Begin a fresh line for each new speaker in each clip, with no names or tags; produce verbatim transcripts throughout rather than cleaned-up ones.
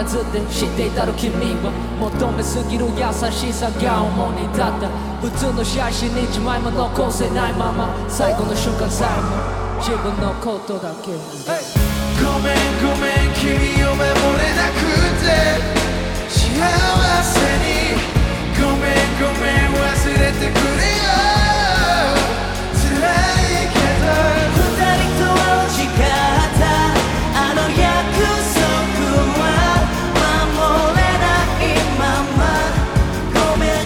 ずって知っていたろ君は求めすぎる優しさが主にだった普通の写真に一枚も残せないまま最後の瞬間さえも自分のことだけ、hey!
ごめんごめん君を守れなくて幸せにごめんごめん忘れてくれよ辛いけど二人と誓ったあの約束は守れないままごめ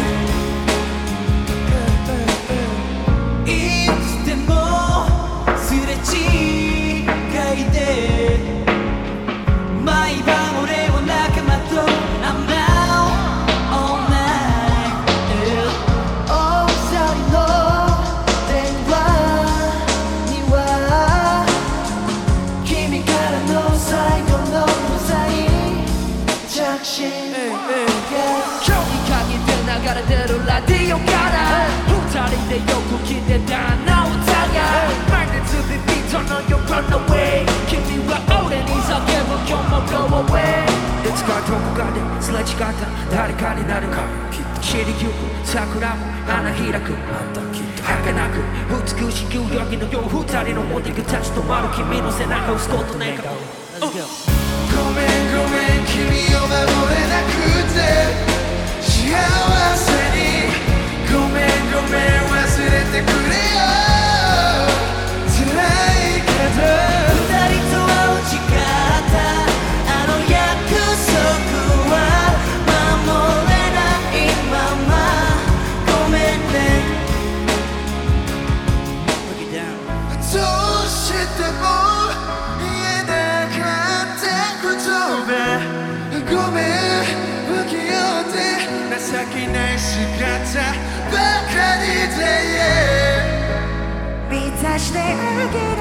んねいつでもすれ違いで毎晩俺を仲間とI'm out all night大騒ぎの電話には君からの最後のサイン着信
今日に限って流れてるラディオから二人でよく聴いてたあの歌が毎日ビビットのよ Run away 君は俺に叫ぶ今日も Go away いつかどこかですれ違った誰かになるかきっと散りゆく桜も花開くまたきっと儚く美しい夕焼けのよう二人のモデルたち止まる君の背中を押すことねえか、uh.
ごめんごめん君を守れなくて幸せにごめんごめん忘れてくれよ辛いけど二人と誓ったあの約束は守れないままごめんねどうしても言えなかった言葉ごめん不器用で情けない姿ばかりで、yeah、満たしてあげる